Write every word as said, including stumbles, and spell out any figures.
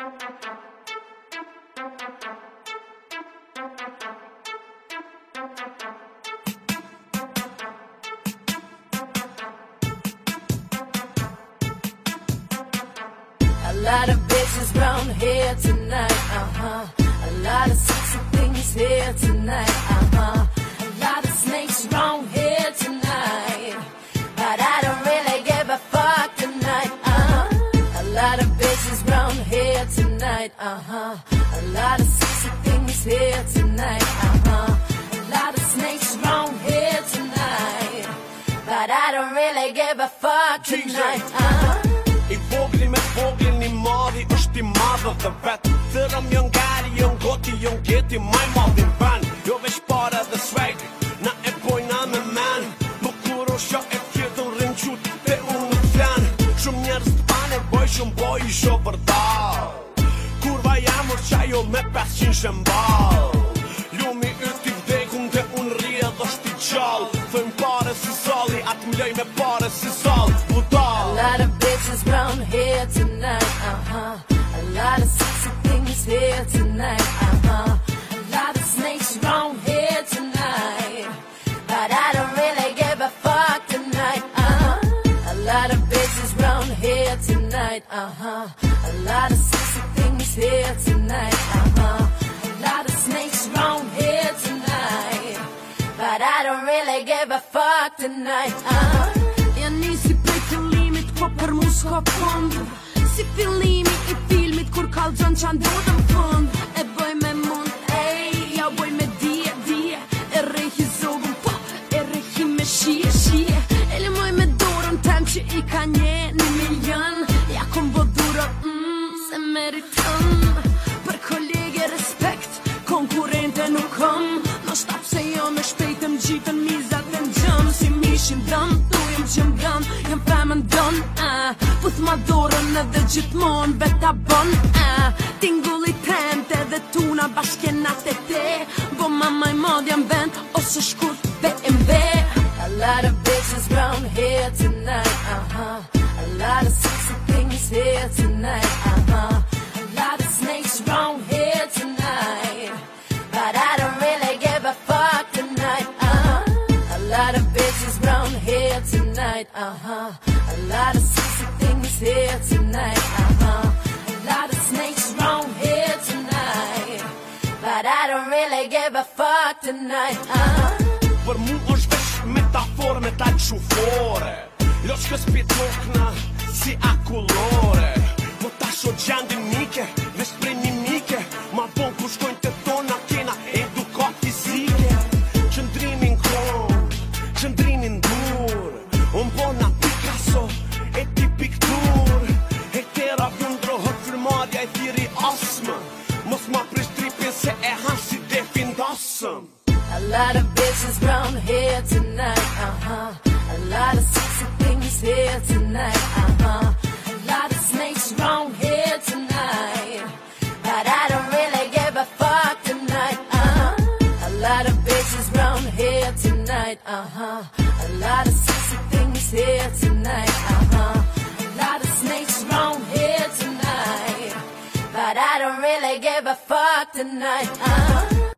A lot of bitches round here tonight, uh-huh. A lot of sexy things here tonight, uh-huh. A lot of snakes round here tonight, but I don't really give a fuck tonight, uh-huh. A lot of bitches round here tonight, uh-huh. A lot of sexy things here tonight, uh-huh. A lot of snakes round here tonight, but I don't really give a fuck tonight, uh-huh. I vogli me voglin I madhi është I madhë dhe vetë Thërëm jën gari, jën goti, jën geti maj madhin ven Jo veç pare dhe svejt, na e bojna me men Po kur o shë e tjetën rrim qut, te unë nuk flen Shumë njerës të pane boj, shumë boj I shë vërdal Kurva jam është qajo me pesëqind shembal Lumi yti vdekun dhe unë rrje dhe shti gjall Thëjmë pare si sali, atë mlej me pare si sal Budal A lot of bitches round here tonight, uh-huh. A lot of sexy things here tonight, uh-huh. A lot of snakes round here tonight, but I don't really give a fuck tonight, uh-huh. A lot of bitches round here tonight, uh-huh. A lot of sexy things here tonight, uh-huh. A lot of snakes round here tonight, but I don't really give a fuck tonight, uh-huh. Po për mu s'ka fond Si fillimi I filmit kur kall gjon qa ndodë më fond E bëj me mund, ej, ja bëj me dije, dije E rehi zogën, po, e rehi me shije, shije E limoj me dorën tem që I ka nje një milion Ja kom bo dura, mm, se meriton Për kolege respekt, konkurente nuk kom Në shtap se jo me shpejtëm gjitën mizat e në gjëm Si mishin dëm, dujem që më dëm Jem femën dën, uh, puth ma dorën edhe gjithmon beta bon uh, Tingulli tente dhe tuna bashkenat e te Bo mama I mod jam vend, ose shkurt B M W A lot of bitches round here tonight, uh-huh. A lot of sexy things here tonight, uh-huh. A lot of snakes round here tonight, but I don't really give a fuck tonight, uh-huh. A lot of bitches round here tonight, uh-huh. A lot of sexy things here tonight, uh-huh. A lot of snakes round here tonight, but I don't really give a fuck tonight, uh-huh. Për mu është veç metaforë me talë qufore Loqë kës pitokna si akullore Po ta sho gjendin mike, veç prej një mike Ma bon ku shkojnë të tona kena edukat fizike Qëndrimin kon, qëndrimin dur Unë bona Picasso, e ti piktur E tera vjundrohët fërmarja e thiri asmë Mos ma prish tripin se e hasi defin dasëm A lot of bitches round here tonight, uh-huh. A lot of sexy things here tonight, uh-huh. A lot of snakes round here tonight, but I don't really give a fuck tonight, uh-huh. A lot of bitches round here tonight, uh-huh. A lot of sexy things here tonight, uh-huh. A lot of snakes round here tonight, but I don't really give a fuck tonight, uh-huh.